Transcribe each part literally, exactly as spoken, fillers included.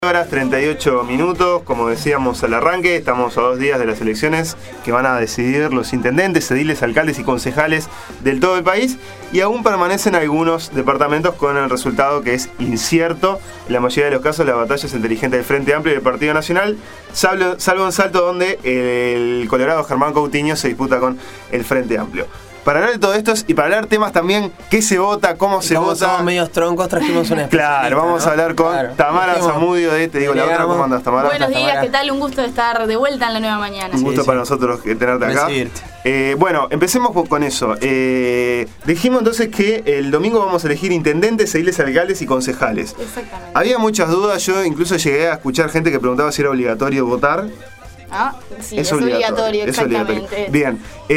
Horas treinta y ocho minutos, como decíamos al arranque, estamos a dos días de las elecciones que van a decidir los intendentes, ediles, alcaldes y concejales del todo el país, y aún permanecen algunos departamentos con el resultado que es incierto. En la mayoría de los casos la batalla es entre dirigentes del Frente Amplio y del Partido Nacional, salvo, salvo en Salto, donde el colorado Germán Coutinho se disputa con el Frente Amplio. Para hablar de todo esto y para hablar temas también, qué se vota, cómo se como vota. Somos medios troncos, trajimos una Claro, vamos ¿no? a hablar con claro. Tamara Dijimos, Zamudio de Te Digo la Otra. ¿Cómo andas, Tamara? Buenos días, Tamara. ¿qué tal? Un gusto de estar de vuelta en la nueva mañana. Un gusto sí, para sí. nosotros tenerte acá. Recibirte. Eh, bueno, empecemos con eso. Eh, dijimos entonces que el domingo vamos a elegir intendentes, ediles, alcaldes y concejales. Exactamente. Había muchas dudas, yo incluso llegué a escuchar gente que preguntaba si era obligatorio votar. Ah, sí, es, es obligatorio, es exactamente. obligatorio. Bien,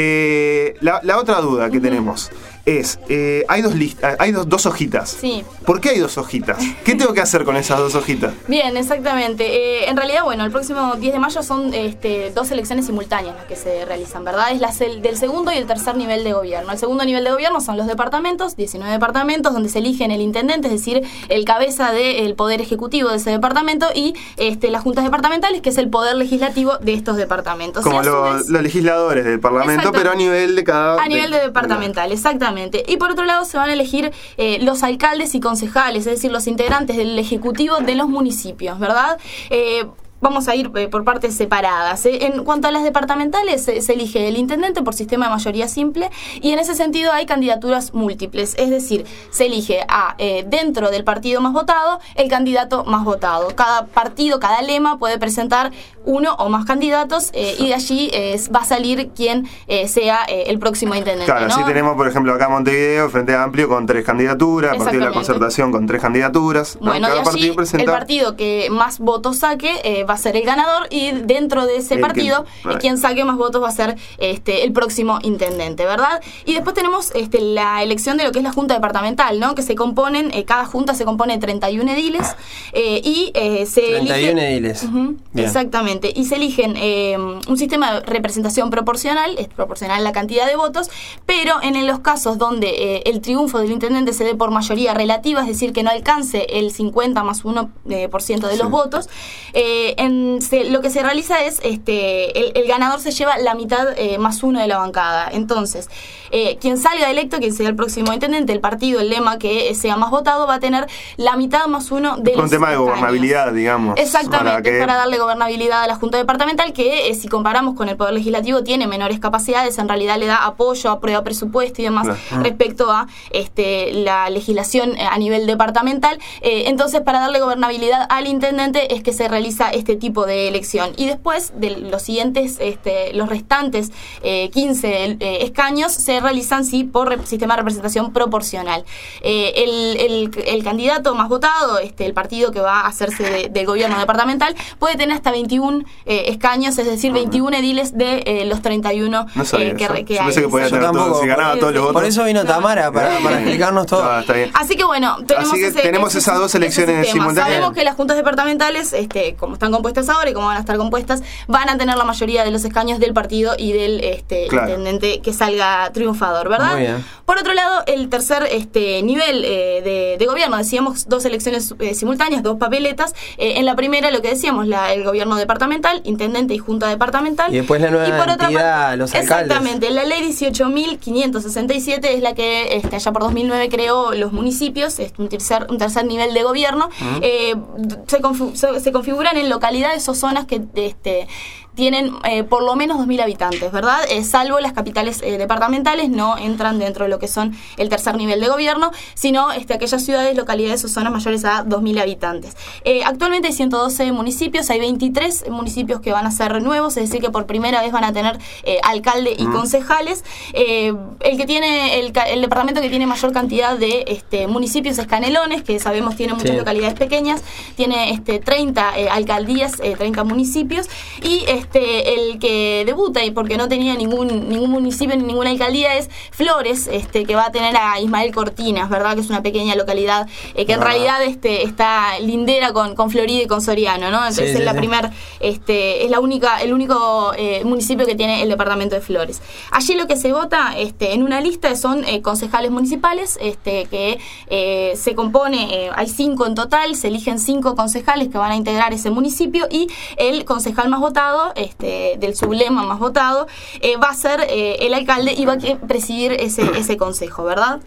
eh, la, la otra duda que uh-huh. tenemos es, eh, hay dos listas, hay dos, dos hojitas. Sí. ¿Por qué hay dos hojitas? ¿Qué tengo que hacer con esas dos hojitas? Bien, exactamente. Eh, en realidad, bueno, el próximo diez de mayo son este, dos elecciones simultáneas las que se realizan, ¿verdad? Es la del segundo y el tercer nivel de gobierno. El segundo nivel de gobierno son los departamentos, diecinueve departamentos, donde se eligen el intendente, es decir, el cabeza del poder ejecutivo de ese departamento, y este, las juntas departamentales, que es el poder legislativo de estos departamentos. Como lo, vez, los legisladores del parlamento, pero a nivel de cada... A nivel de, de departamental, de exactamente. Y por otro lado se van a elegir eh, los alcaldes y concejales, es decir, los integrantes del ejecutivo de los municipios, ¿verdad? Eh, Vamos a ir eh, por partes separadas. ¿eh? En cuanto a las departamentales, eh, se elige el intendente por sistema de mayoría simple, y en ese sentido hay candidaturas múltiples. Es decir, se elige a, eh, dentro del partido más votado, el candidato más votado. Cada partido, cada lema puede presentar uno o más candidatos, eh, y de allí eh, va a salir quien eh, sea eh, el próximo intendente. Claro, ¿no? así tenemos, por ejemplo, acá Montevideo, Frente Amplio con tres candidaturas, el Partido de la Concertación con tres candidaturas. ¿no? Bueno, Cada de allí partido presenta... el partido que más votos saque eh, va a ser el ganador, y dentro de ese el partido que, right. quien saque más votos va a ser este, el próximo intendente, ¿verdad? Y después tenemos este, la elección de lo que es la junta departamental, ¿no? Que se componen, eh, cada junta se compone de treinta y uno ediles, eh, y eh, se treinta y uno elige, ediles. Uh-huh, exactamente, y se eligen eh, un sistema de representación proporcional, es proporcional a la cantidad de votos, pero en los casos donde eh, el triunfo del intendente se dé por mayoría relativa, es decir, que no alcance el cincuenta más uno por ciento de los sí. votos, eh, en Se, lo que se realiza es, este, el, el ganador se lleva la mitad eh, más uno de la bancada. Entonces, eh, quien salga electo, quien sea el próximo intendente, el partido, el lema que sea más votado, va a tener la mitad más uno de es los un tema de escaños. Gobernabilidad, digamos. Exactamente, para, que... para darle gobernabilidad a la Junta Departamental, que eh, si comparamos con el Poder Legislativo tiene menores capacidades, en realidad le da apoyo, aprueba presupuesto y demás claro. respecto a este, la legislación a nivel departamental. Eh, entonces, para darle gobernabilidad al intendente es que se realiza este tipo de elección. Y después de los siguientes, este, los restantes eh, quince eh, escaños se realizan sí por rep- sistema de representación proporcional. Eh, el, el, el candidato más votado, este, el partido que va a hacerse de, del gobierno departamental, puede tener hasta veintiún eh, escaños, es decir, veintiún ediles de eh, los treinta y uno no sabía eh, que, eso. que Yo hay. pensé que podía tener todo, si ganaba todos los votos. Por eso vino Tamara, para, para explicarnos todo. No, está bien. Así que bueno, tenemos, Así que ese, tenemos ese, esas dos elecciones simultáneas. Sabemos que las juntas departamentales, este, como están compuestas ahora y como van a estar compuestas, van a tener la mayoría de los escaños del partido y del este, claro. intendente que salga triunfador, ¿verdad? Muy bien. Por otro lado, el tercer este, nivel eh, de, de gobierno, decíamos dos elecciones eh, simultáneas, dos papeletas. Eh, en la primera, lo que decíamos, la, el gobierno departamental, intendente y junta departamental. Y después la nueva y por entidad, otra, los alcaldes. Exactamente. La ley dieciocho mil quinientos sesenta y siete es la que este, allá por dos mil nueve creó los municipios, es un tercer, un tercer nivel de gobierno. Uh-huh. eh, se, confu- se, se configuran en localidades o zonas que este, tienen eh, por lo menos dos mil habitantes, ¿verdad? Eh, salvo las capitales eh, departamentales, no entran dentro de lo que son el tercer nivel de gobierno, sino este, aquellas ciudades, localidades o zonas mayores a dos mil habitantes. Eh, actualmente hay ciento doce municipios, hay veintitrés municipios que van a ser nuevos, es decir, que por primera vez van a tener eh, alcalde y mm. concejales. Eh, el que tiene el, el departamento que tiene mayor cantidad de este, municipios es Canelones, que sabemos tiene muchas sí. localidades pequeñas, tiene este, treinta eh, alcaldías, eh, treinta municipios, y este, el que debuta, y porque no tenía ningún ningún municipio ni ninguna alcaldía, es Flores, este, que va a tener a Ismael Cortinas, ¿verdad? Que es una pequeña localidad eh, que en ah. realidad este, está lindera con, con Florida y con Soriano, ¿no? Entonces sí, es sí, la sí. primera este, es la única, el único eh, municipio que tiene el departamento de Flores. Allí lo que se vota este, en una lista son eh, concejales municipales, este, que eh, se compone, eh, hay cinco en total, se eligen cinco concejales que van a integrar ese municipio y el concejal más votado, este, del sublema más votado, eh, va a ser eh, el alcalde y va a presidir ese, ese consejo, ¿verdad?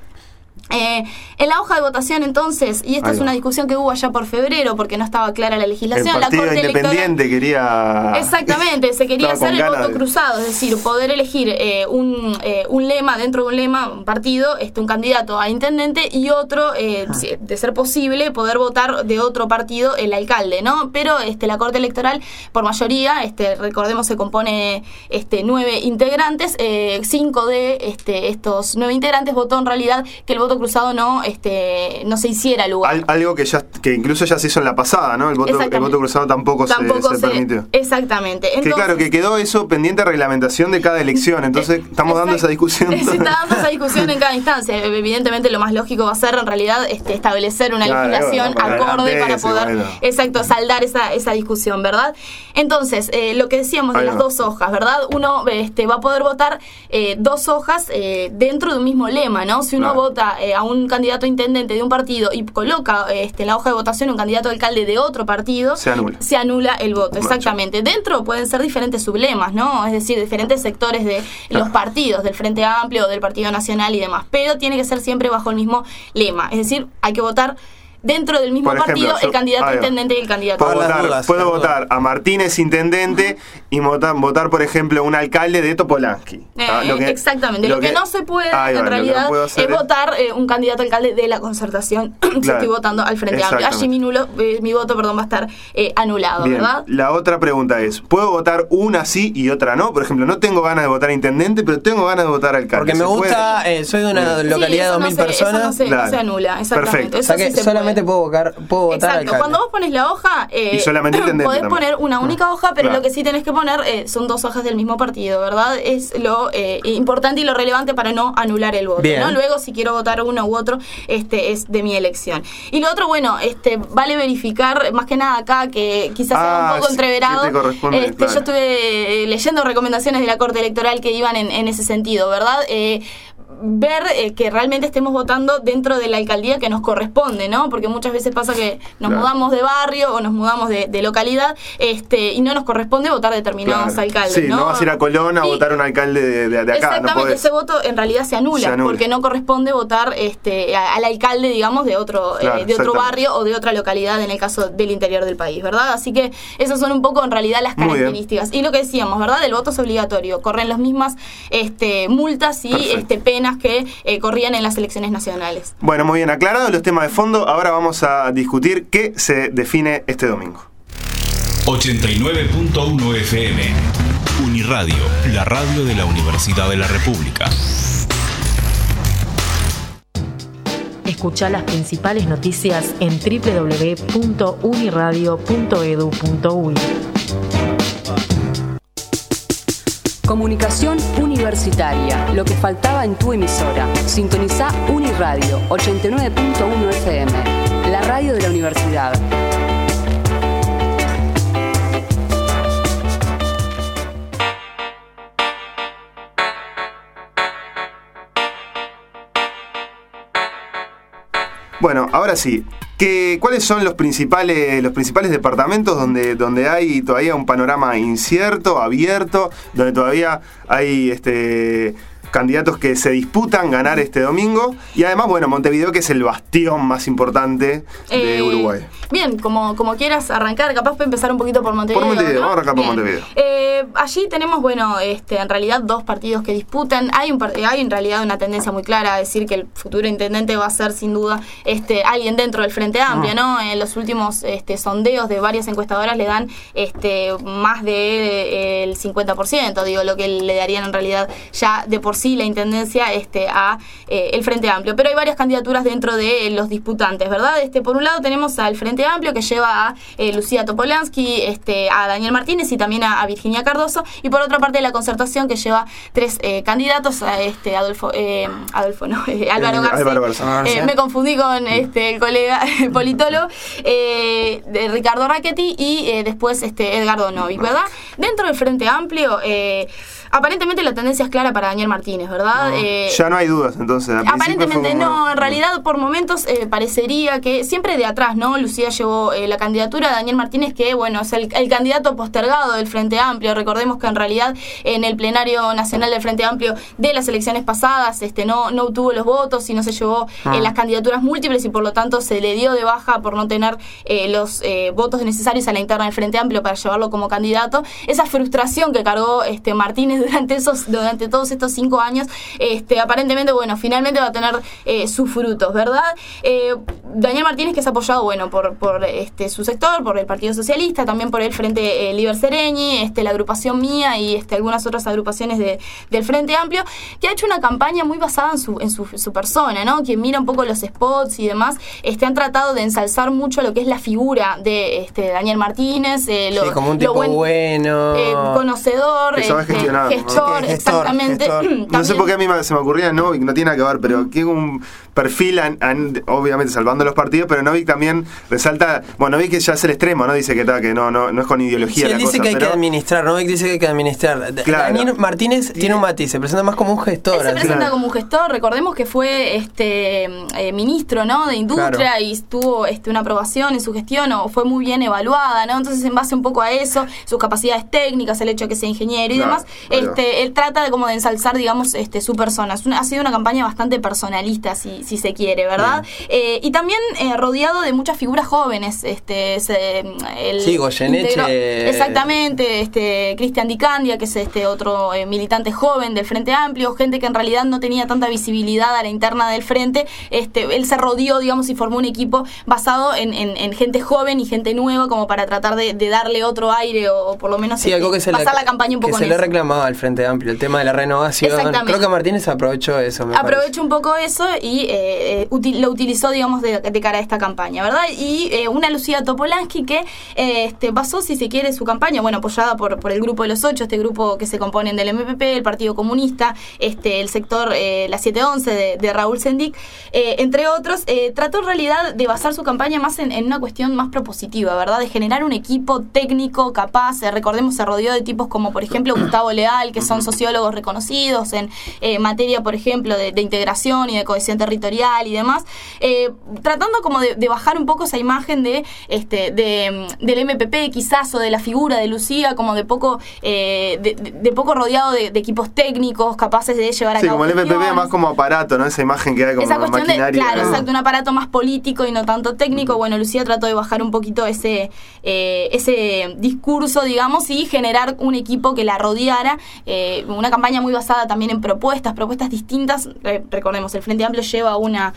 Eh, en la hoja de votación entonces, y esta es una discusión que hubo allá por febrero porque no estaba clara la legislación, el partido la Corte Independiente Electoral, quería... Exactamente, se quería hacer el voto de... cruzado, es decir, poder elegir eh, un, eh, un lema, dentro de un lema, un partido, este, un candidato a intendente y otro, eh, ah. si, de ser posible, poder votar de otro partido el alcalde, ¿no? Pero este, la Corte Electoral, por mayoría, este, recordemos, se compone este, nueve integrantes, eh, cinco de este, estos nueve integrantes votó en realidad que el voto cruzado no este no se hiciera lugar. Al, algo que ya que incluso ya se hizo en la pasada, ¿no? El voto, el voto cruzado tampoco, tampoco se, se, se permitió. Exactamente. Entonces, que claro, que quedó eso pendiente de reglamentación de cada elección, entonces estamos exacto, dando esa discusión. Se está dando esa discusión en cada instancia. Evidentemente lo más lógico va a ser en realidad este, establecer una claro, legislación bueno, acorde para poder bueno. exacto saldar esa, esa discusión, ¿verdad? Entonces, eh, lo que decíamos de Ahí las va. dos hojas, ¿verdad? Uno este, va a poder votar eh, dos hojas eh, dentro de un mismo lema, ¿no? Si uno claro. vota eh, a un candidato a intendente de un partido y coloca este, en la hoja de votación un candidato a alcalde de otro partido, se anula, se anula el voto, exactamente. Macho. Dentro pueden ser diferentes sublemas, ¿no? Es decir, diferentes sectores de claro. los partidos, del Frente Amplio, del Partido Nacional y demás, pero tiene que ser siempre bajo el mismo lema, es decir, hay que votar dentro del mismo ejemplo, partido, el candidato a intendente y el candidato puedo votar, dudas, puedo votar a Martínez intendente uh-huh. y votar, votar, por ejemplo, un alcalde de Topolansky. Eh, ¿ah? lo que, exactamente. Lo, lo que, que no se puede, ah, en realidad, no es votar eh, un candidato a alcalde de la Concertación claro. si estoy votando al Frente Amplio. Allí mi, nulo, eh, mi voto perdón, va a estar eh, anulado, Bien. ¿verdad? La otra pregunta es, ¿puedo votar una sí y otra no? Por ejemplo, no tengo ganas de votar a intendente, pero tengo ganas de votar a alcalde. Porque me gusta, eh, soy de una sí, localidad de dos mil no personas. Eso no se, claro. no se anula, exactamente. Perfecto. Eso o sea que sí se solamente puede. puedo votar puedo votar Exacto, alcalde. cuando vos pones la hoja, eh, y solamente podés también. poner una única hoja, pero claro. lo que sí tenés que poner eh, son dos hojas del mismo partido, ¿verdad? Es lo eh, importante y lo relevante para no anular el voto, Bien. ¿no? Luego, si quiero votar uno u otro, este es de mi elección. Y lo otro, bueno, este vale verificar, más que nada acá, que quizás ah, sea un poco sí, entreverado. Este, claro. Yo estuve eh, leyendo recomendaciones de la Corte Electoral que iban en, en ese sentido, ¿verdad? Eh, ver eh, que realmente estemos votando dentro de la alcaldía que nos corresponde, ¿no? Porque muchas veces pasa que nos claro. mudamos de barrio o nos mudamos de, de localidad este y no nos corresponde votar determinados claro. alcaldes, sí, ¿no? no vas a ir a Colón a y, votar un alcalde de, de, de acá. Exactamente, no ese voto en realidad se anula, se anula. porque no corresponde votar este a, al alcalde, digamos, de otro claro, eh, de otro barrio o de otra localidad en el caso del interior del país, ¿verdad? Así que esas son un poco en realidad las características. Y lo que decíamos, ¿verdad? El voto es obligatorio, corren las mismas este multas y Perfecto. este penas que eh, corrían en las elecciones nacionales. Bueno, muy bien aclarados los temas de fondo. Ahora vamos a discutir qué se define este domingo. ochenta y nueve punto uno F M Uniradio, la radio de la Universidad de la República. Escuchá las principales noticias en doble u doble u doble u punto uniradio punto e d u punto u y. Comunicación universitaria, lo que faltaba en tu emisora. Sintonizá Uniradio ochenta y nueve punto uno F M, la radio de la universidad. Bueno, ahora sí. ¿Qué, ¿Cuáles son los principales, los principales departamentos donde, donde hay todavía un panorama incierto, abierto, donde todavía hay este, candidatos que se disputan ganar este domingo? Y además, bueno, Montevideo, que es el bastión más importante de eh, Uruguay. Bien, como, como quieras arrancar, capaz puede empezar un poquito por Montevideo. Por Montevideo, ¿no? vamos a arrancar Bien. por Montevideo. Eh, allí tenemos, bueno, este, en realidad dos partidos que disputan. Hay, un, hay en realidad una tendencia muy clara a decir que el futuro intendente va a ser sin duda este, alguien dentro del Frente Amplio, ¿no? En los últimos este, sondeos de varias encuestadoras le dan este, más del de, eh, cincuenta por ciento, digo, lo que le darían en realidad ya de por sí la intendencia este, a eh, el Frente Amplio. Pero hay varias candidaturas dentro de eh, los disputantes, ¿verdad? Este, por un lado tenemos al Frente Amplio, que lleva a eh, Lucía Topolansky, este, a Daniel Martínez y también a, a Virginia Cardoso, y por otra parte la Concertación, que lleva tres eh, candidatos, a este, Adolfo, eh, Adolfo no, eh, Álvaro García. Álvaro García. Eh, me confundí con este, el colega politólogo, eh, de Ricardo Rackety y eh, después este, Edgardo Novik, ¿verdad? Dentro del Frente Amplio, eh, aparentemente la tendencia es clara para Daniel Martínez, ¿verdad? No, eh, ya no hay dudas, entonces. Aparentemente como... no, en realidad por momentos eh, parecería que siempre de atrás, ¿no? Lucía llevó eh, la candidatura a Daniel Martínez, que bueno, es el, el candidato postergado del Frente Amplio. Recordemos que en realidad en el plenario nacional del Frente Amplio de las elecciones pasadas este, no, no obtuvo los votos y no se llevó ah. eh, las candidaturas múltiples, y por lo tanto se le dio de baja por no tener eh, los eh, votos necesarios a la interna del Frente Amplio para llevarlo como candidato. Esa frustración que cargó este, Martínez durante esos durante todos estos cinco años, este, aparentemente, bueno, finalmente va a tener eh, sus frutos, ¿verdad? Eh, Daniel Martínez, que es apoyado, bueno, por, por este, su sector, por el Partido Socialista, también por el Frente eh, Liber Sereñi, este, la agrupación mía y este, algunas otras agrupaciones de, del Frente Amplio, que ha hecho una campaña muy basada en su, en su, su persona, ¿no? Quien mira un poco los spots y demás, este, han tratado de ensalzar mucho lo que es la figura de este, Daniel Martínez, eh, lo, sí, como un tipo buen, bueno, eh, conocedor, que sabe este, gestionar, gestor, ¿no? exactamente. Gestor, gestor. No sé por qué a mí se me ocurría Novik, no tiene nada que ver, pero que un perfil, an, an, obviamente salvando los partidos, pero Novik también resalta, bueno, Novik ya es el extremo, ¿no? Dice que, ta, que no, no, no es con ideología sí, la él dice cosa, que hay pero... que administrar, Novik dice que hay que administrar. Claro. Daniel Martínez tiene un matiz, se presenta más como un gestor. Él se presenta Claro. como un gestor. Recordemos que fue este eh, ministro, ¿no? de Industria, claro. y tuvo este, una aprobación en su gestión, o fue muy bien evaluada, ¿no? Entonces, en base un poco a eso, sus capacidades técnicas, el hecho de que sea ingeniero y claro, demás, bueno. este, él trata de como de ensalzar, digamos, este, su persona. Es una, ha sido una campaña bastante personalista, si, si se quiere, ¿verdad? Eh, y también eh, rodeado de muchas figuras jóvenes. Este, se, el sí, Goyeneche. integró, exactamente, este, Cristian Di Candia, que es este otro eh, militante joven del Frente Amplio, gente que en realidad no tenía tanta visibilidad a la interna del Frente. Este, él se rodeó, digamos, y formó un equipo basado en, en, en gente joven y gente nueva, como para tratar de, de darle otro aire, o, o por lo menos sí, este, algo que se pasar le, la campaña un poco que se en le eso. reclamaba al Frente Amplio, el tema de la renovación. Creo que Martínez aprovechó eso. Me Aprovechó un poco eso y eh, util, lo utilizó, digamos, de, de cara a esta campaña, ¿verdad? Y eh, una Lucía Topolansky que eh, este, basó, si se quiere, su campaña, bueno, apoyada por, por el Grupo de los Ocho, este grupo que se componen del M P P, el Partido Comunista, este, el sector eh, la siete once de, de Raúl Sendic, eh, entre otros, eh, trató en realidad de basar su campaña más en, en una cuestión más propositiva, ¿verdad? De generar un equipo técnico capaz. Eh, recordemos, se rodeó de tipos como, por ejemplo, Gustavo Leal, que son sociólogos reconocidos en eh, materia, por ejemplo, de, de integración y de cohesión territorial y demás, eh, tratando como de, de bajar un poco esa imagen de este de, del M P P quizás, o de la figura de Lucía, como de poco eh, de, de, de poco rodeado de, de equipos técnicos capaces de llevar a sí, cabo como el M P P más como aparato, ¿no? Esa imagen que hay como esa cuestión maquinaria. de, claro, ¿no? exacto, un aparato más político y no tanto técnico. Bueno, Lucía trató de bajar un poquito ese eh, ese discurso, digamos, y generar un equipo que la rodeara, eh, una campaña muy basada también en propuestas, propuestas distintas. Re- recordemos, el Frente Amplio lleva una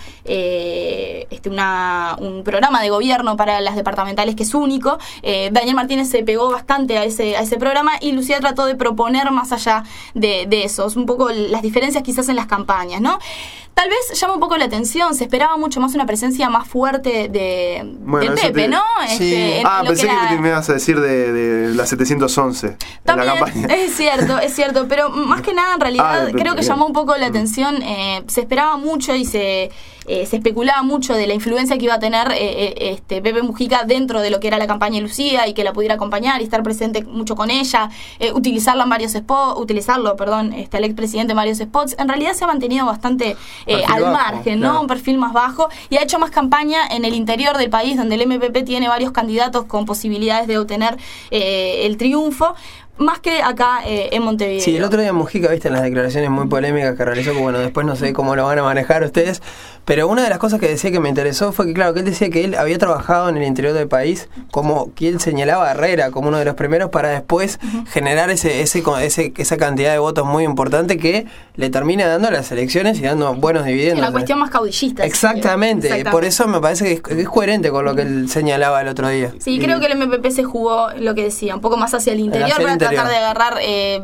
eh, este una un programa de gobierno para las departamentales que es único. eh, Daniel Martínez se pegó bastante a ese a ese programa, y Lucía trató de proponer más allá de, de eso, un poco las diferencias quizás en las campañas, ¿no? Tal vez llama un poco la atención, se esperaba mucho más una presencia más fuerte de Bueno, del eso Pepe, te- ¿no? Sí. Este, en Ah, lo pensé que, era- que me ibas a decir de, de la setecientos once También, en la campaña. es cierto, es cierto, pero más que nada en realidad Ah, de Pepe, creo que bien. llamó un poco la atención, eh, se esperaba mucho y se eh, se especulaba mucho de la influencia que iba a tener eh, eh, este Pepe Mujica dentro de lo que era la campaña de Lucía, y que la pudiera acompañar y estar presente mucho con ella, eh, utilizarla en varios spots, utilizarlo, perdón, este, el expresidente en varios spots. En realidad se ha mantenido bastante eh, Perfil al bajo, margen, ¿no? claro. Un perfil más bajo, y ha hecho más campaña en el interior del país, donde el M P P tiene varios candidatos con posibilidades de obtener eh, el triunfo, más que acá eh, en Montevideo. Sí, el otro día Mujica, viste, en las declaraciones muy polémicas que realizó, que bueno, después no sé cómo lo van a manejar ustedes, pero una de las cosas que decía que me interesó fue que, claro, que él decía que él había trabajado en el interior del país, como que él señalaba a Herrera como uno de los primeros, para después uh-huh. generar ese, ese, ese esa cantidad de votos muy importante que le termina dando a las elecciones y dando buenos dividendos. En la cuestión más caudillista. Exactamente, Exactamente. Por eso me parece que es, que es coherente con lo que él señalaba el otro día. Sí, y, creo que el M P P se jugó, lo que decía, un poco más hacia el interior, hacia el para interior. tratar de agarrar eh,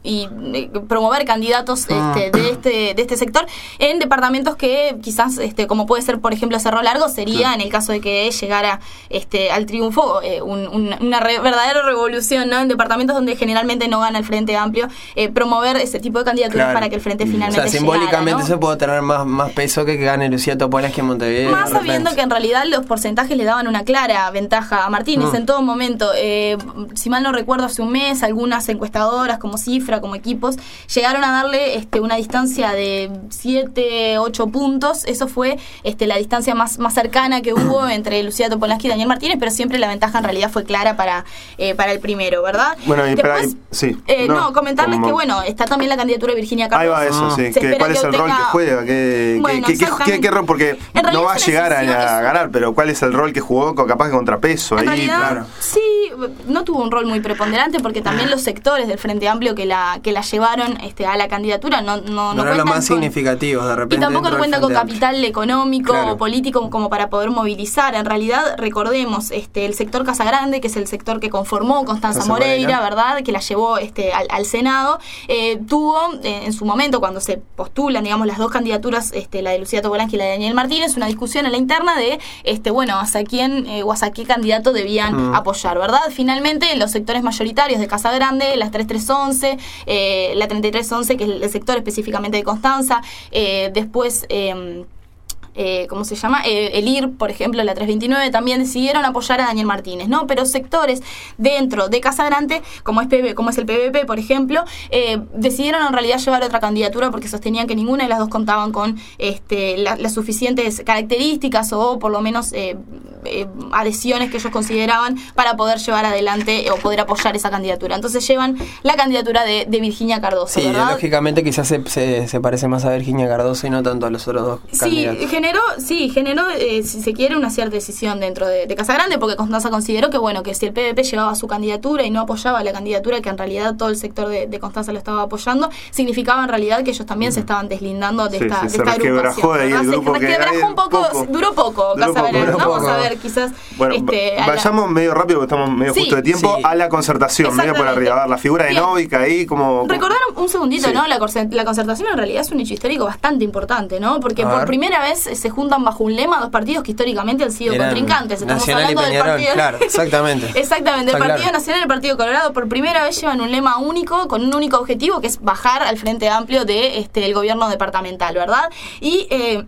y eh, promover candidatos este, de este de este sector en departamentos que quizás, este, como puede ser, por ejemplo, Cerro Largo, sería, sí, en el caso de que llegara este, al triunfo, eh, un, un, una re, verdadera revolución, ¿no? En departamentos donde generalmente no gana el Frente Amplio, eh, promover ese tipo de candidaturas, claro, para que el Frente finalmente llegara. O sea, simbólicamente, ¿no? Eso puede tener más, más peso que que gane Lucía Topolansky en Montevideo. Más sabiendo que en realidad los porcentajes le daban una clara ventaja a Martínez mm. en todo momento. Eh, si mal no recuerdo, hace un mes, algunas encuestadoras como Cifra, como equipos, llegaron a darle este, una distancia de siete, ocho puntos. Eso fue este, la distancia más, más cercana que hubo entre Lucía Topolansky y Daniel Martínez, pero siempre la ventaja en realidad fue clara para, eh, para el primero, ¿verdad? Bueno, y Después, para, y, sí. Eh, no, no, comentarles como... que, bueno, está también la candidatura de Virginia Cardoso. Ahí va eso, sí. Que, ¿Cuál es el obtenga... rol que juega? ¿Qué, bueno, qué, qué, qué, qué rol? Porque no va a llegar a, a ganar, pero ¿cuál es el rol que jugó capaz que contrapeso? En ahí, realidad, claro. Sí, no tuvo un rol muy preponderante porque también los sectores del Frente Amplio que la que la llevaron este, a la candidatura no no, no, no eran los más con, significativos de repente. Y tampoco no cuenta con capital económico, claro, o político como para poder movilizar. En realidad, recordemos, este el sector Casa Grande, que es el sector que conformó Constanza Casa Moreira, Moreira, ¿verdad? Que la llevó este al, al Senado, eh, tuvo eh, en su momento, cuando se postulan, digamos, las dos candidaturas, este la de Lucía Topolansky y la de Daniel Martínez, una discusión en la interna de, este bueno, hacia quién eh, o hacia qué candidato debían mm. apoyar, ¿verdad? Finalmente, los sectores mayoritarios de Casa Grande, las treinta y tres once, eh, la treinta y tres once, que es el sector específicamente de Constanza, eh, después... Eh, Eh, ¿cómo se llama? Eh, el I R, por ejemplo, la trescientos veintinueve, también decidieron apoyar a Daniel Martínez, ¿no? Pero sectores dentro de Casa Grande, como es, P B, como es el P V P, por ejemplo, eh, decidieron en realidad llevar otra candidatura porque sostenían que ninguna de las dos contaban con este, la, las suficientes características o por lo menos eh, eh, adhesiones que ellos consideraban para poder llevar adelante o poder apoyar esa candidatura. Entonces llevan la candidatura de, de Virginia Cardoso, sí, ¿verdad? Lógicamente quizás se, se, se parece más a Virginia Cardoso y no tanto a los otros dos sí, candidatos. Generó, sí, generó, eh, si se quiere, una cierta decisión dentro de, de Casa Grande, porque Constanza consideró que, bueno, que si el P V P llevaba su candidatura y no apoyaba la candidatura, que en realidad todo el sector de, de Constanza lo estaba apoyando, significaba en realidad que ellos también mm. se estaban deslindando de sí, esta, sí, de esta agrupación. De ahí el grupo se que resquebrajó un poco, poco, duró poco, duró Casa poco, Grande. Vamos poco. a ver, quizás... Bueno, este, vayamos la... medio rápido, porque estamos medio sí, justo de tiempo, sí. a la concertación, medio por arriba. A ver, la figura de Novica ahí, como... Recordar un segundito, sí. ¿no? La, la concertación en realidad es un hecho histórico bastante importante, ¿no? Porque a por ver. primera vez se juntan bajo un lema dos partidos que históricamente han sido Eran contrincantes. Estamos Nacional hablando y Peñarol, del partido. Claro, exactamente. exactamente, el Está Partido claro. Nacional y el Partido Colorado por primera vez llevan un lema único, con un único objetivo, que es bajar al Frente Amplio de este el gobierno departamental, ¿verdad? Y eh,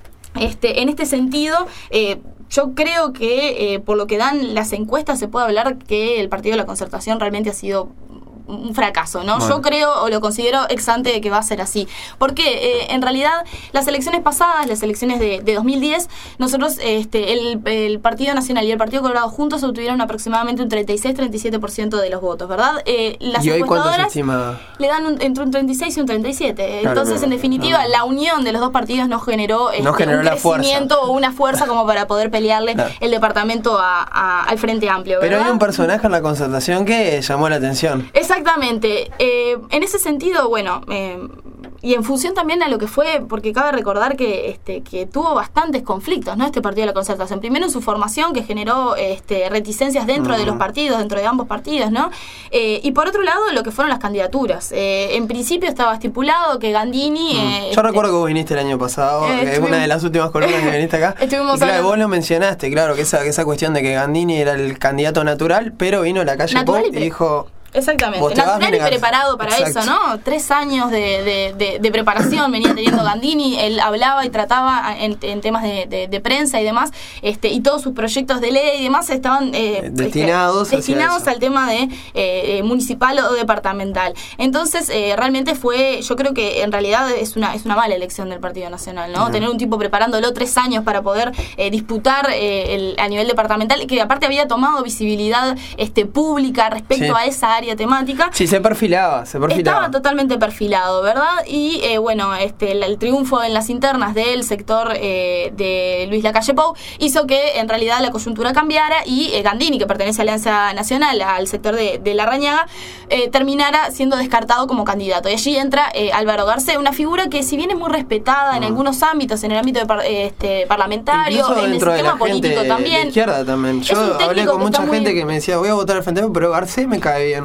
este en este sentido, eh, yo creo que eh, por lo que dan las encuestas se puede hablar que el Partido de la Concertación realmente ha sido un fracaso, ¿no? Bueno. Yo creo o lo considero ex ante de que va a ser así. Porque eh, en realidad las elecciones pasadas, las elecciones de, de dos mil diez, nosotros, este, el, el Partido Nacional y el Partido Colorado juntos obtuvieron aproximadamente un treinta y seis a treinta y siete por ciento de los votos, ¿verdad? Eh, las ¿Y hoy cuánto se encuestadoras estima? le dan un, entre un treinta y seis y un treinta y siete. Claro, Entonces, no, en definitiva, no. la unión de los dos partidos no generó, este, no generó un la crecimiento fuerza. o una fuerza como para poder pelearle claro. el departamento a, a, al Frente Amplio, ¿verdad? Pero hay un personaje en la concertación que llamó la atención. Exactamente. Eh, en ese sentido, bueno, eh, y en función también a lo que fue, porque cabe recordar que este que tuvo bastantes conflictos, ¿no? Este Partido de la Concertación. Primero en su formación, que generó este, reticencias dentro mm. de los partidos, dentro de ambos partidos, ¿no? Eh, y por otro lado, lo que fueron las candidaturas. Eh, en principio estaba estipulado que Gandini... Mm. Eh, Yo este, recuerdo que vos viniste el año pasado, eh, que es una de las últimas columnas que viniste acá. Estuvimos y claro, hablando... vos lo mencionaste, claro, que esa, que esa cuestión de que Gandini era el candidato natural, pero vino a la calle Pou y, y dijo... Exactamente, natural y preparado para Exacto. eso, ¿no? Tres años de, de, de, de preparación venía teniendo Gandini, él hablaba y trataba en, en temas de, de, de prensa y demás, este y todos sus proyectos de ley y demás estaban eh, destinados, este, destinados al tema de eh, municipal o departamental. Entonces, eh, realmente fue, yo creo que en realidad es una es una mala elección del Partido Nacional, ¿no? Uh-huh. Tener un tipo preparándolo tres años para poder eh, disputar eh, el, a nivel departamental, que aparte había tomado visibilidad este pública respecto sí. a esa área temática. Sí, se perfilaba, se perfilaba. Estaba totalmente perfilado, ¿verdad? Y eh, bueno, este el, el triunfo en las internas del sector eh, de Luis Lacalle Pou hizo que en realidad la coyuntura cambiara y eh, Gandini, que pertenece a Alianza Nacional, al sector de, de Larrañaga, eh, terminara siendo descartado como candidato. Y allí entra eh, Álvaro Garcé, una figura que si bien es muy respetada uh-huh. en algunos ámbitos, en el ámbito de par, este, parlamentario, incluso en el sistema político también. De izquierda también. Yo hablé con mucha gente muy... que me decía, voy a votar al Frente Amplio, pero Garcé me cae bien.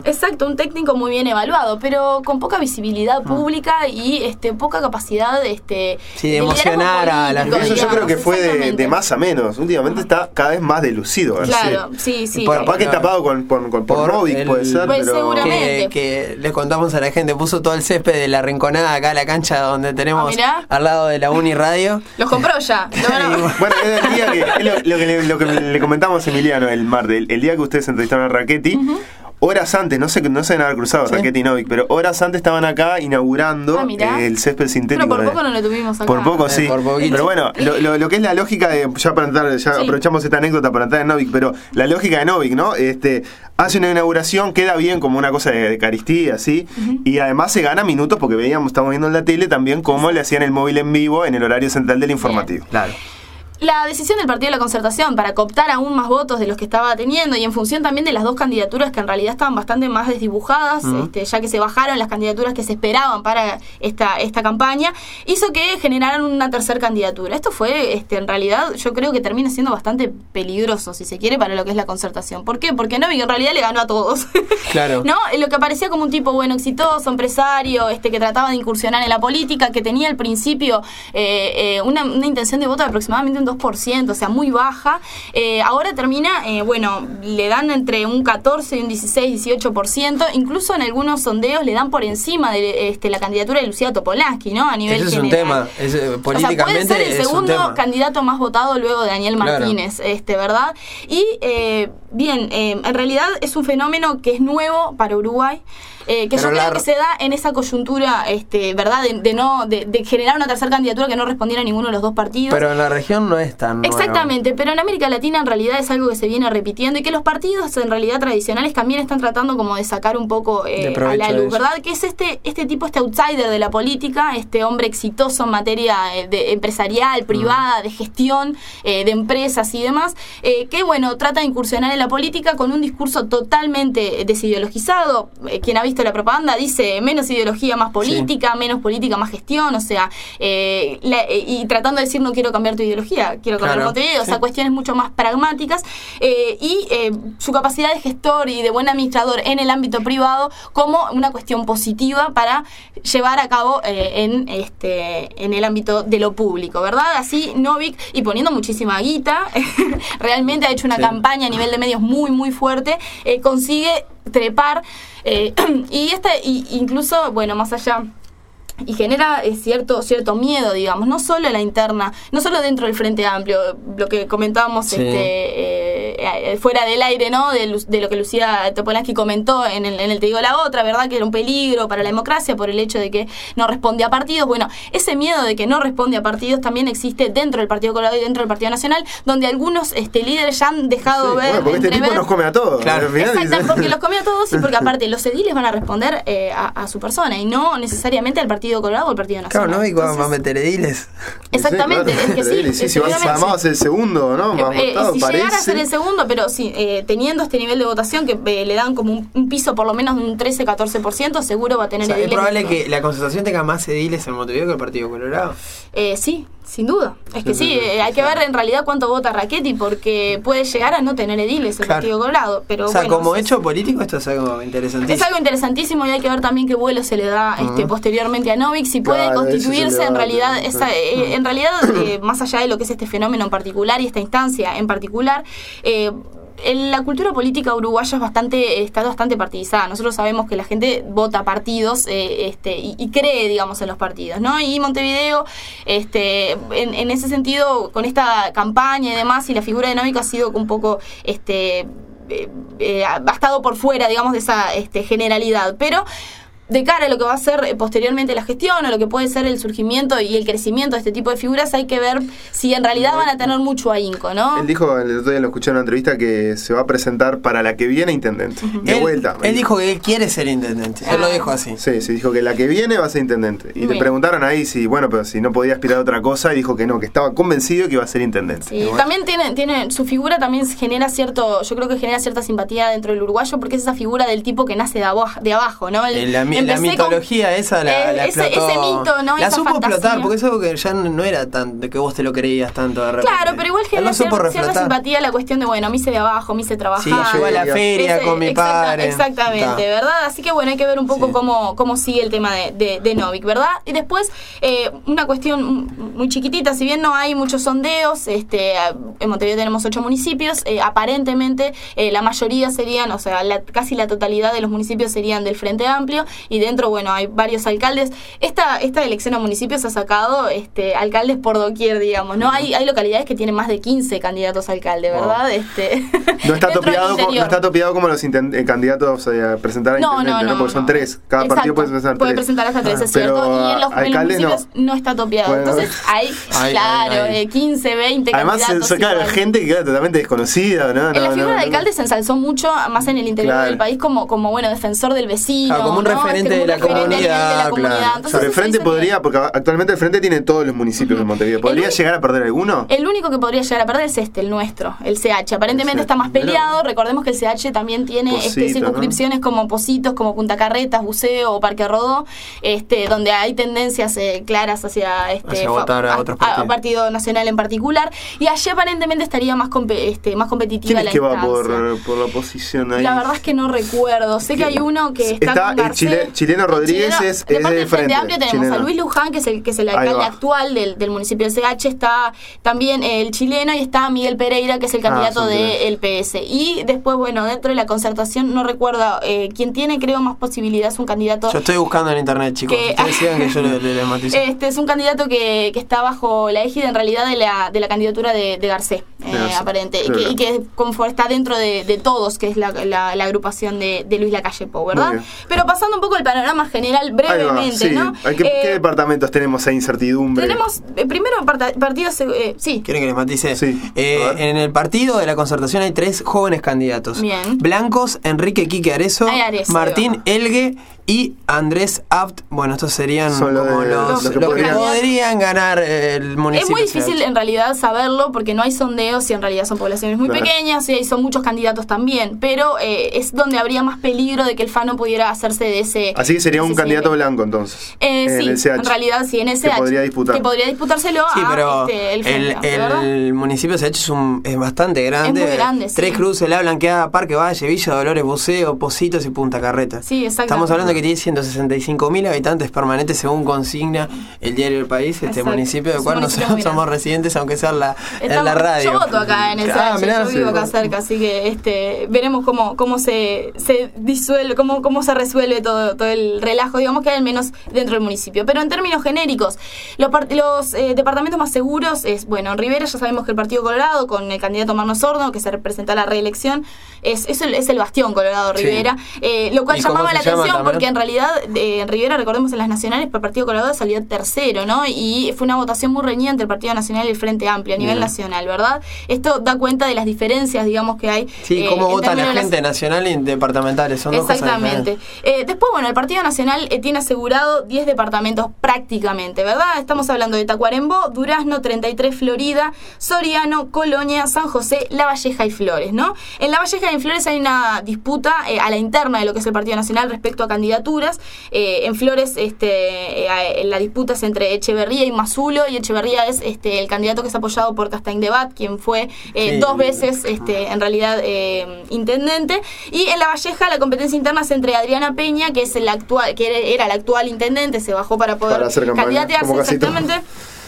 Exacto, un técnico muy bien evaluado, pero con poca visibilidad pública y este poca capacidad este, sí, de emocionar a la gente. Eso yo creo que fue de, de más a menos. Últimamente está cada vez más delucido. Claro, sí, sí. Por, capaz que tapado con, con, con, por Novik, puede ser. Pues pero... seguramente. Que, que le contamos a la gente, puso todo el césped de la Rinconada acá a la cancha donde tenemos ah, al lado de la Uni Radio. Los compró ya. No, no. Bueno, es el día que, es lo, lo, que le, lo que le comentamos a Emiliano el martes, el, el día que ustedes entrevistaron a Rackety. Uh-huh. Horas antes, no sé, no se deben haber cruzado, sí. Rackety y Novik, pero horas antes estaban acá inaugurando ah, el césped sintético. Pero por poco de, no lo tuvimos acá. Por poco, sí. Eh, por pero bueno, lo, lo, lo que es la lógica de, ya para entrar, ya sí. aprovechamos esta anécdota para entrar en Novik, pero la lógica de Novik, ¿no? Este, hace una inauguración, queda bien como una cosa de, de caristía, ¿sí? Uh-huh. Y además se gana minutos porque veíamos, estamos viendo en la tele también cómo le hacían el móvil en vivo en el horario central del informativo. Bien. Claro. La decisión del Partido de la Concertación para cooptar aún más votos de los que estaba teniendo y en función también de las dos candidaturas que en realidad estaban bastante más desdibujadas, uh-huh. este, ya que se bajaron las candidaturas que se esperaban para esta, esta campaña, hizo que generaran una tercera candidatura. Esto fue, este, en realidad, yo creo que termina siendo bastante peligroso, si se quiere, para lo que es la Concertación. ¿Por qué? Porque Novik en realidad le ganó a todos. Claro. ¿No? Lo que aparecía como un tipo bueno, exitoso, empresario, este, que trataba de incursionar en la política, que tenía al principio eh, eh, una, una intención de voto de aproximadamente un dos por ciento, o sea, muy baja. Eh, ahora termina, eh, bueno, le dan entre un catorce y un dieciséis, dieciocho por ciento. Incluso en algunos sondeos le dan por encima de este, la candidatura de Lucía Topolansky, ¿no? A nivel Ese es general. un tema. Es, políticamente o sea, puede ser el es segundo candidato más votado luego de Daniel Martínez, claro. este, ¿verdad? Y, eh, bien, eh, en realidad es un fenómeno que es nuevo para Uruguay. Eh, que Pero yo creo la... que se da en esa coyuntura, este, ¿verdad? De, de no de, de generar una tercera candidatura que no respondiera a ninguno de los dos partidos. Pero en la región no es tan nuevo. Exactamente, pero en América Latina en realidad es algo que se viene repitiendo y que los partidos en realidad tradicionales también están tratando como de sacar un poco eh, a la luz, ¿verdad? Que es este este tipo, este outsider de la política, este hombre exitoso en materia de empresarial, privada, mm. de gestión, eh, de empresas y demás, eh, que bueno, trata de incursionar en la política con un discurso totalmente desideologizado. Eh, quien ha visto la propaganda dice menos ideología, más política, sí. menos política, más gestión, o sea, eh, la, eh, y tratando de decir no quiero cambiar tu ideología, quiero cambiar claro, Montevideo, sí. o sea, cuestiones mucho más pragmáticas eh, y eh, su capacidad de gestor y de buen administrador en el ámbito privado como una cuestión positiva para llevar a cabo eh, en este en el ámbito de lo público, ¿verdad? Así Novik, y poniendo muchísima guita, realmente ha hecho una sí. campaña a nivel de medios muy, muy fuerte, eh, consigue trepar eh, y esta y incluso bueno más allá y genera eh, cierto cierto miedo, digamos, no solo en la interna, no solo dentro del Frente Amplio, lo que comentábamos sí. este eh, eh, fuera del aire, ¿no? De, de lo que Lucía Topolansky comentó en el, en el Te digo la otra, ¿verdad? Que era un peligro para la democracia por el hecho de que no responde a partidos. Bueno, ese miedo de que no responde a partidos también existe dentro del Partido Colorado y dentro del Partido Nacional, donde algunos este líderes ya han dejado sí, ver, bueno, porque este tipo nos come a todos. Claro, al final exacto, dice... porque los come a todos y porque aparte los ediles van a responder eh, a, a su persona y no necesariamente al Partido Colorado o el Partido Nacional. Claro, no, y va a meter ediles. Exactamente, sí, claro, es que sí. sí si vas a ser el segundo, ¿no? Más Eh, votado, si parece. llegara a ser el segundo, pero sí, eh, teniendo este nivel de votación que eh, le dan como un, un piso por lo menos de un trece a catorce por ciento, seguro va a tener o sea, ediles. ¿es probable que la Concertación tenga más ediles en Montevideo que el Partido Colorado? Eh, sí, sin duda. Es que sí, eh, hay que ver en realidad cuánto vota Rackety porque puede llegar a no tener ediles el claro. Partido Colorado. Pero o sea, bueno, como sí, hecho político esto es algo interesantísimo. Es algo interesantísimo y hay que ver también qué vuelo se le da uh-huh. este, posteriormente a Novik, si puede claro, constituirse en realidad, uh-huh. esa, eh, en realidad eh, más allá de lo que es este fenómeno en particular y esta instancia en particular, eh, en la cultura política uruguaya es bastante, está bastante partidizada. Nosotros sabemos que la gente vota partidos eh, este, y, y cree, digamos, en los partidos, ¿no? Y Montevideo, este, en, en ese sentido, con esta campaña y demás, y la figura de Novik ha sido un poco, este, eh, eh, ha estado por fuera, digamos, de esa este, generalidad. Pero de cara a lo que va a ser eh, posteriormente la gestión o lo que puede ser el surgimiento y el crecimiento de este tipo de figuras, hay que ver si en realidad van a tener mucho ahínco, ¿no? Él dijo, el otro día lo escuché en una entrevista, que se va a presentar para la que viene intendente. Uh-huh. De él, vuelta. Él dijo que él quiere ser intendente, ah. él lo dijo así. Sí, sí, dijo que la que viene va a ser intendente. Y Bien. le preguntaron ahí si, bueno, pero si no podía aspirar a otra cosa, y dijo que no, que estaba convencido que iba a ser intendente. Sí, bueno. También tiene, tiene, su figura también genera cierto, yo creo que genera cierta simpatía dentro del uruguayo, porque es esa figura del tipo que nace de abajo, de abajo ¿no? El, el, el, la empecé mitología con, esa la, eh, la ese, explotó. ese mito, ¿no? La Esa supo fantasía. explotar, porque es algo que ya no era tan de que vos te lo creías tanto de repente. Claro, pero igual Él genera lo supo cierta, cierta reflotar. simpatía la cuestión de, bueno, me hice de abajo, me hice trabajar. Sí, llegó a la feria Ese- con mi exacta- padre. Exactamente, Está. ¿verdad? Así que bueno, hay que ver un poco Sí. cómo, cómo sigue el tema de, de, de Novik, ¿verdad? Y después, eh, una cuestión muy chiquitita, si bien no hay muchos sondeos, este, en Montevideo tenemos ocho municipios, eh, aparentemente eh, la mayoría serían, o sea, la, casi la totalidad de los municipios serían del Frente Amplio, y dentro, bueno, hay varios alcaldes. Esta, esta elección a municipios ha sacado este, alcaldes por doquier, digamos, ¿no? Hay, hay localidades que tienen más de quince candidatos a alcalde, ¿verdad? Wow. Este, No está, dentro del topeado, co- no interior. está topeado como los inten- eh, candidatos eh, a presentar a No, intendente, no, ¿no? no, Porque son no. tres. Cada Exacto. partido puede presentar Puede tres. presentar hasta tres, Ah, es cierto. pero Y en los, en los alcaldes no. municipios no. está topeado. Bueno. Entonces hay, Ay, claro, ay, ay. eh, quince, veinte Además, candidatos. son, claro, igual. gente que queda totalmente desconocida, ¿no? En No, la figura no, de no. alcalde se ensalzó mucho, más en el interior Claro. del país, como, como bueno, defensor del vecino. Claro, como un ¿no? referente Este, de la un referente a nivel de la comunidad, comunidad. claro. Entonces, Pero el eso Frente dice que- podría, porque actualmente el Frente tiene todos los municipios de Montevideo. ¿Podría El- llegar a perder alguno? El único que podría llegar a perder es este, el nuestro, el C H. Aparentemente El C H. está más Mirá. peleado. Recordemos que el C H también tiene este, Pocito, circunscripciones como Positos, como Punta Carretas, Buceo o Parque Rodó, este, donde hay tendencias eh, claras hacia, este, Hacia votar a otros partidos. Partido Nacional en particular. Y allí aparentemente estaría más, compe- este, más competitiva ¿Quién la es que va instancia. por, por la oposición ahí? La verdad es que no recuerdo. Sé que hay uno que está, Está con el Garcés. chile- chileno Rodríguez Chileno- es- de es parte del del Frente Frente, Amplio tenemos chileno. a Luis Luján, que es el que es el Ahí alcalde va. actual del, del municipio de C H. Está también el chileno y está Miguel Pereira, que es el candidato Ah, son tres. del P S. Y después, bueno, dentro de la concertación, no recuerdo eh, quién tiene, creo, más posibilidad es un candidato. Yo estoy buscando en internet, chicos. Que- Ustedes decían que yo le, le, le matizo. Este es un candidato que, que está bajo la égida en realidad de la, de la candidatura de, de Garcés, eh, Garcés, aparente, y claro. que, y que conforme está dentro de, de todos, que es la, la, la agrupación de, de Luis Lacalle Pou, ¿verdad? Muy bien. Pero pasando un poco el panorama general Ahí va, brevemente, sí. ¿no? ¿Qué, Eh, ¿Qué departamentos tenemos a incertidumbre? tenemos eh, primero parta- partidos, eh, sí. ¿Quieren que les matice? Sí, Eh, a ver. en el partido de la concertación hay tres jóvenes candidatos. Bien. Blancos, Enrique Quique Arezzo, Ay, Arezzo, Martín Elgue y Andrés Abt. Bueno, estos serían Son los como de- los, los que los que podrían- podrían ganar el municipio. Es muy de difícil Seattle. en realidad saberlo porque no hay sondeos y en realidad son poblaciones muy Claro. pequeñas y son muchos candidatos también, pero eh, es donde habría más peligro de que el Fano pudiera hacerse de ese... Así que sería de un ese candidato cierre. blanco entonces. Eh, en sí, el C H. en realidad sí, en el Que C H. podría disputar. Que podría disputárselo Sí, a pero este, el el, Frente Amplio, ¿verdad? el municipio de C H es, un, es bastante grande. Es muy grande, sí. Tres Cruces, La Blanqueada, Parque Valle, Villa Dolores, Buceo, Positos y Punta Carreta. Sí, exactamente. Estamos hablando que tiene ciento sesenta y cinco mil habitantes permanentes según consigna el diario del país, este Exacto. municipio del Es un cual municipio nosotros muy somos grande. residentes, aunque sea en la, en Estamos- la radio. Yo voto acá en el Ah, C H, mirá, yo vivo sí. acá cerca, así que este veremos cómo, cómo se, se disuelve, cómo, cómo se resuelve todo, todo el relajo, digamos que hay al menos dentro del municipio. Pero en términos genéricos, los, par- los eh, departamentos más seguros es, bueno, en Rivera ya sabemos que el Partido Colorado, con el candidato Marno Sordo, que se representa a la reelección, es, es, el, es el bastión Colorado Sí. Rivera, eh, lo cual ¿Y cómo llamaba se la llama atención también? porque en realidad eh, en Rivera, recordemos en las nacionales, el Partido Colorado salió tercero, ¿no? Y fue una votación muy reñida entre el Partido Nacional y el Frente Amplio a nivel Bien. nacional, ¿verdad? Esto da cuenta de las diferencias, digamos, que hay. Sí, eh, cómo en vota la términos de las- gente nacional y departamentales. Son dos cosas Exactamente. diferentes. Eh, después, bueno, el Partido Nacional eh, tiene asegurado diez departamentos prácticamente, ¿verdad? Estamos hablando de Tacuarembó, Durazno, treinta y tres Florida, Soriano, Colonia, San José, La Valleja y Flores, ¿no? En La Valleja y en Flores hay una disputa eh, a la interna de lo que es el Partido Nacional respecto a candidaturas. Eh, en Flores este, eh, la disputa es entre Echeverría y Mazulo, y Echeverría es este, el candidato que es apoyado por Castaing Debat, quien fue eh, Sí. dos veces este, en realidad eh, intendente. Y en La Valleja la competencia interna es entre Adriana Peña, que es el actual, que era el actual intendente, se bajó para poder Para hacer campaña, candidatearse, como casi todo. exactamente.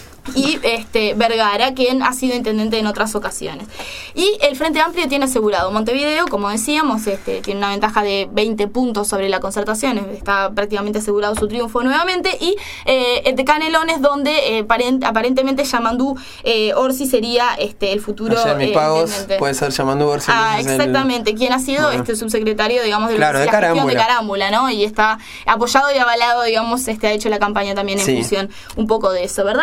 Y este Vergara, quien ha sido intendente en otras ocasiones. Y el Frente Amplio tiene asegurado Montevideo, como decíamos, este tiene una ventaja de veinte puntos sobre la Concertación, está prácticamente asegurado su triunfo nuevamente. Y eh, de Canelones, donde eh, parent- aparentemente Yamandú eh, Orsi sería este el futuro Ayer mis eh, pagos intendente. puede ser llamando García. Ah, exactamente. Quien ha sido Bueno. este subsecretario, digamos, de, lo Claro, que es de la gestión de Carámbula. Carámbula, ¿no? Y está apoyado y avalado, digamos, este ha hecho la campaña también en Sí. función un poco de eso, ¿verdad?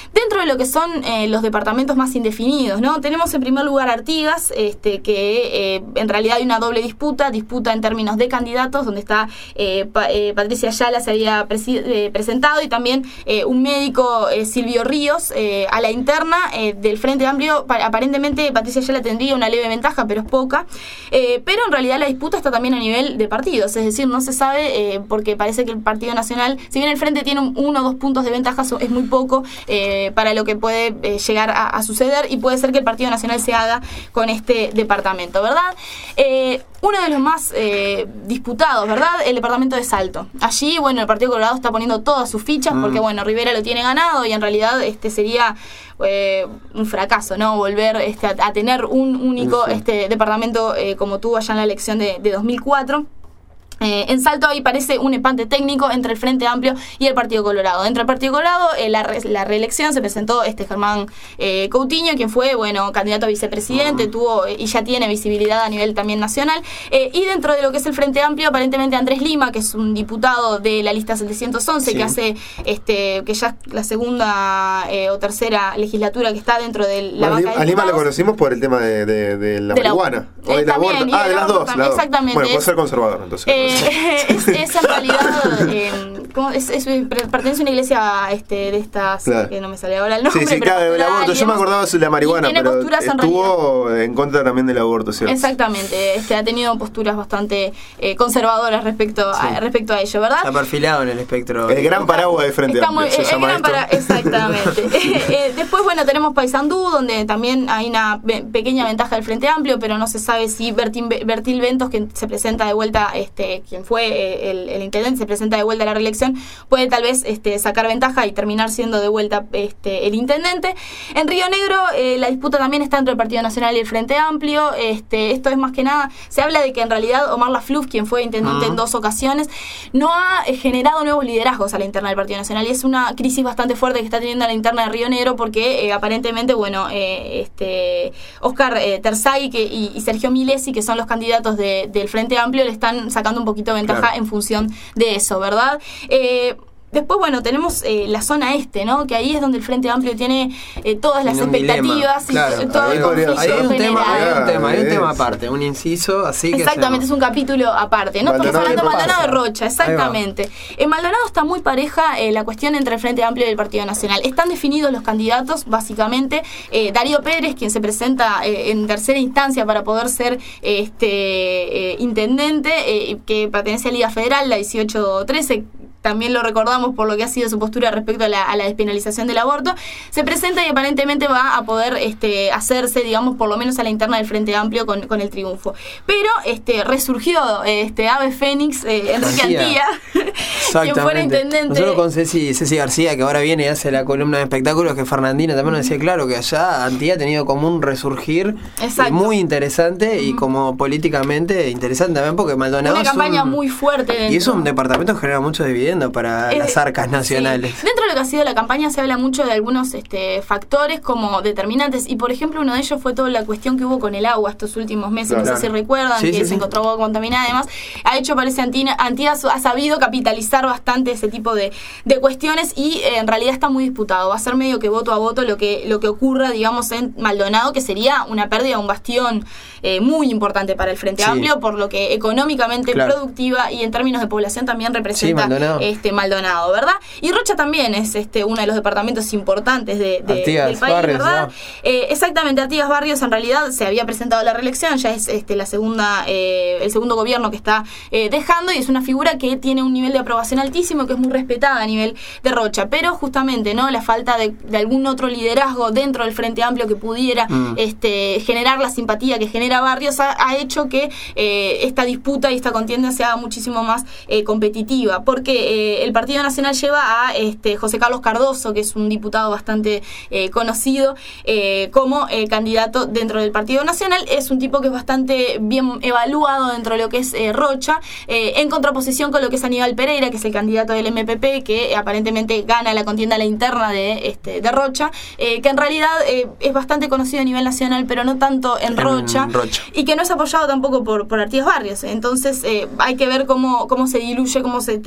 Dentro de lo que son eh, los departamentos más indefinidos, ¿no? Tenemos en primer lugar Artigas, este, que eh, en realidad hay una doble disputa, disputa en términos de candidatos, donde está eh, pa, eh, Patricia Ayala se había presi- eh, presentado, y también eh, un médico, eh, Silvio Ríos, eh, a la interna eh, del Frente Amplio. Pa- aparentemente Patricia Ayala tendría una leve ventaja, pero es poca, eh, pero en realidad la disputa está también a nivel de partidos, es decir, no se sabe, eh, porque parece que el Partido Nacional, si bien el Frente tiene un, uno o dos puntos de ventaja, es muy poco eh, para lo que puede eh, llegar a, a suceder, y puede ser que el Partido Nacional se haga con este departamento, ¿verdad? Eh, uno de los más eh, disputados, ¿verdad? El departamento de Salto. Allí, bueno, el Partido Colorado está poniendo todas sus fichas, mm. porque, bueno, Rivera lo tiene ganado, y en realidad este sería eh, un fracaso, ¿no? Volver este, a, a tener un único sí. este departamento eh, como tuvo allá en la elección de, de dos mil cuatro. Eh, en Salto ahí parece un empate técnico entre el Frente Amplio y el Partido Colorado. Dentro del Partido Colorado, eh, la, re, la reelección se presentó este Germán eh, Coutinho, quien fue, bueno, candidato a vicepresidente, uh-huh. tuvo eh, y ya tiene visibilidad a nivel también nacional. Eh, y dentro de lo que es el Frente Amplio, aparentemente Andrés Lima, que es un diputado de la lista setecientos once, sí. que hace, este, que ya es la segunda eh, o tercera legislatura que está dentro de la bueno, banca de a Lima lo conocimos por el tema de, de, de la de marihuana. La, o del eh, aborto. Ah, de las dos. La exactamente. Bueno, puede ser conservador, entonces. Eh, es, es en realidad eh, ¿cómo? Es, es, pertenece a una iglesia este, de estas claro. que no me sale ahora el nombre, sí, sí, pero claro, el aborto, yo me acordaba de la marihuana, pero estuvo en, en contra también del aborto, ¿cierto? Exactamente, este, ha tenido posturas bastante eh, conservadoras respecto, sí. a, respecto a ello, ¿verdad? Está perfilado en el espectro. El gran paraguas de Frente Amplio, muy, se el llama gran para, exactamente. eh, después, bueno, tenemos Paysandú, donde también hay una be- pequeña ventaja del Frente Amplio, pero no se sabe si Bertín, Bertil Ventos, que se presenta de vuelta, este, quien fue eh, El, el intendente, se presenta de vuelta a la reelección, puede tal vez este, sacar ventaja y terminar siendo de vuelta este, el intendente. En Río Negro eh, la disputa también está entre el Partido Nacional y el Frente Amplio. Este, esto es más que nada, se habla de que en realidad Omar Lafluf, quien fue intendente uh-huh. en dos ocasiones, no ha eh, generado nuevos liderazgos a la interna del Partido Nacional, y es una crisis bastante fuerte que está teniendo a la interna de Río Negro, porque eh, aparentemente, bueno, eh, este, Oscar eh, Terzay que, y, y Sergio Milesi, que son los candidatos de, del Frente Amplio, le están sacando un poquito de ventaja claro. en función de eso, ¿verdad? Eh, Después, bueno, tenemos eh, la zona este, ¿no? Que ahí es donde el Frente Amplio tiene eh, todas las expectativas y claro, todo el conflicto hay un tema, hay un tema, hay un es. tema aparte, un inciso así que exactamente, es un capítulo aparte, ¿no? Estamos hablando de Maldonado de Rocha, exactamente. En Maldonado está muy pareja eh, la cuestión entre el Frente Amplio y el Partido Nacional. Están definidos los candidatos, básicamente. Eh, Darío Pérez, quien se presenta eh, en tercera instancia para poder ser este eh, intendente, eh, que pertenece a Liga Federal, la dieciocho trece. También lo recordamos por lo que ha sido su postura respecto a la, a la despenalización del aborto, se presenta y aparentemente va a poder este, hacerse, digamos, por lo menos a la interna del Frente Amplio con, con el triunfo. Pero este resurgió este ave fénix, eh, Enrique Antía, quien fuera intendente. Nosotros con Ceci, Ceci García, que ahora viene y hace la columna de espectáculos, que Fernandina también nos decía, claro, que allá Antía ha tenido como un resurgir eh, muy interesante y como políticamente interesante también, porque Maldonado una es campaña un, muy fuerte dentro. Y es un departamento que genera mucho dividendo para eh, las arcas nacionales. Sí. Dentro de lo que ha sido la campaña se habla mucho de algunos este, factores como determinantes, y por ejemplo uno de ellos fue toda la cuestión que hubo con el agua estos últimos meses, claro. no sé si recuerdan, sí, que sí, se sí. encontró agua contaminada. Además, ha hecho, parece, Antía ha sabido capitalizar bastante ese tipo de, de cuestiones, y eh, en realidad está muy disputado. Va a ser medio que voto a voto lo que, lo que ocurra, digamos, en Maldonado, que sería una pérdida, un bastión eh, muy importante para el Frente sí. Amplio, por lo que económicamente claro. productiva y en términos de población también representa sí, Maldonado. Este, Maldonado, ¿verdad? Y Rocha también es este uno de los departamentos importantes de, de, del país, Barrios, ¿verdad? ¿No? Eh, exactamente, Artigas Barrios en realidad se había presentado a la reelección, ya es este, la segunda, eh, el segundo gobierno que está eh, dejando, y es una figura que tiene un nivel de aprobación altísimo, que es muy respetada a nivel de Rocha, pero justamente, ¿no? La falta de, de algún otro liderazgo dentro del Frente Amplio que pudiera mm. este, generar la simpatía que genera Barrios ha, ha hecho que eh, esta disputa y esta contienda se haga muchísimo más eh, competitiva, porque eh, el Partido Nacional lleva a este, José Carlos Cardoso, que es un diputado bastante eh, conocido eh, como eh, candidato dentro del Partido Nacional. Es un tipo que es bastante bien evaluado dentro de lo que es eh, Rocha, eh, en contraposición con lo que es Aníbal Pereira, que es el candidato del M P P, que eh, aparentemente gana la contienda a la interna de, este, de Rocha, eh, que en realidad eh, es bastante conocido a nivel nacional, pero no tanto en Rocha, en Rocha. Y que no es apoyado tampoco por, por Artigas Barrios. Entonces eh, hay que ver cómo, cómo se diluye, cómo se termina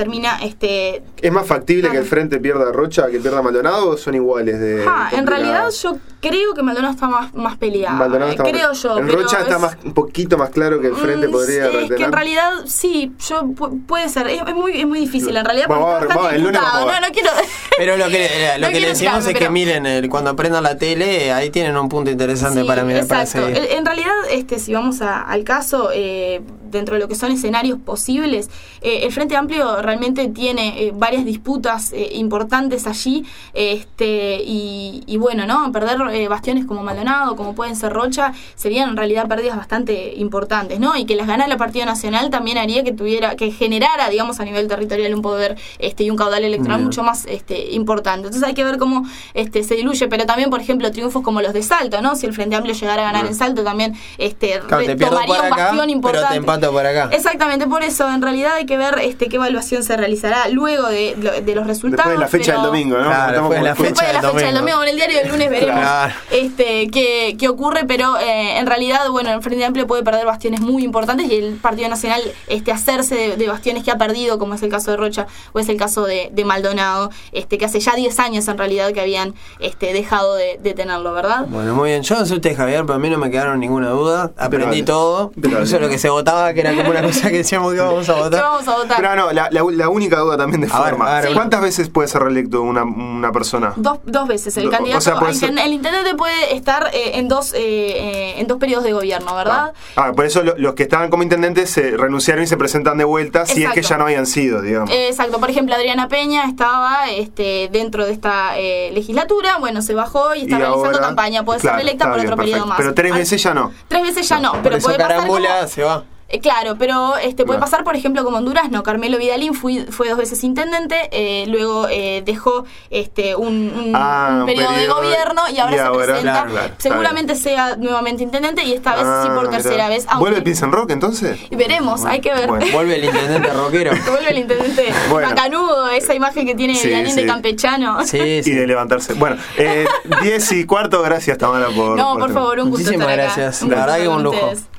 este... ¿Es más factible ah, que el Frente pierda a Rocha que pierda a Maldonado o son iguales de ah, en realidad complicadas? yo creo que Maldonado está más, más peleado. Maldonado está creo más, yo. En pero Rocha está es- más, un poquito más claro que el Frente Mm, podría es retener. que en realidad sí, yo pu- puede ser, es, es muy es muy difícil en realidad porque Vamos a ver, está vamos a ver, el lunes bastante vamos a imputado. ver. No, no quiero Pero lo que, lo No que quiero le decimos entrarme, es que pero- miren, el- cuando prendan la tele, ahí tienen un punto interesante Sí, para mirar, para exacto. seguir. En, en realidad, este, si vamos a- al caso, eh, dentro de lo que son escenarios posibles, eh, el Frente Amplio realmente tiene eh, varias disputas eh, importantes allí, este, y, y bueno, ¿no? Perder eh, bastiones como Maldonado, como pueden ser Rocha, serían en realidad pérdidas bastante importantes, ¿no? Y que las ganara el Partido Nacional también haría que tuviera, que generara, digamos, a nivel territorial un poder este, y un caudal electoral Bien. mucho más este, importante. Entonces hay que ver cómo este, se diluye, pero también, por ejemplo, triunfos como los de Salto, ¿no? Si el Frente Amplio llegara a ganar en Salto, también este, Claro, te pierdo tomaría por un acá, bastión pero importante. te empato por acá. Exactamente, por eso en realidad hay que ver este, qué evaluación se realizará luego de, de los resultados. Después de la fecha pero- del domingo, ¿no? Claro, Estamos después de como- la fecha Después de la del fecha del domingo. domingo, en el diario del lunes veremos Claro. este, qué, qué ocurre, pero eh, en realidad, bueno, el Frente Amplio puede perder bastiones muy importantes y el Partido Nacional este, hacerse de, de bastiones que ha perdido, como es el caso de Rocha o es el caso de, de Maldonado, este, que hace ya diez años en realidad que habían este, dejado de, de tenerlo, ¿verdad? Bueno, muy bien. Yo no sé usted, Javier, pero a mí no me quedaron ninguna duda. Aprendí vale. todo. Pero vale. Eso es lo que se votaba, que era como una cosa que decíamos que íbamos a ¿Qué votar. vamos a votar? Pero no, la, la, la única duda también de A ver, forma. a ver, ¿Cuántas veces puede ser reelecto una, una persona? Dos, dos veces. El Do- candidato, o sea, puede el, ser- el intendente puede estar eh, en dos eh, eh, en dos periodos de gobierno, ¿verdad? Ah, ah, por eso lo- los que estaban como intendentes se renunciaron y se presentan de vuelta si es Exacto. que ya no habían sido, digamos. Eh, Exacto. Por ejemplo, Adriana Peña estaba este, dentro de esta eh, legislatura, bueno, se bajó y está Y realizando ahora- campaña. Puede claro, ser electa está por bien, otro periodo perfecto. más. Pero tres Al- veces ya no. Tres veces ya no, Por pero eso puede pasar como- Carambula se va. Eh, claro, pero este puede Claro. pasar, por ejemplo, como en Durazno. Carmelo Vidalín fue, fue dos veces intendente, eh, luego eh, dejó este un, un- Ah, un un periodo de periodo, gobierno y ahora y se ahora- presenta. claro, claro, está seguramente sea nuevamente intendente y esta vez sí Ah, por mirá. tercera vez. ¿Vuelve aunque- el Pilsen Rock entonces? Y veremos, hay que ver. Bueno. Vuelve el intendente rockero. Vuelve el intendente Bueno. macanudo, esa imagen que tiene Sí, Vidalín de sí. campechano. Sí, Y sí. de levantarse. Bueno, eh, diez y cuarto, gracias Tamara por... No, por este- favor, un gusto Muchísimas estar acá. gracias. Un La gusto verdad que estar un con lujo. ustedes.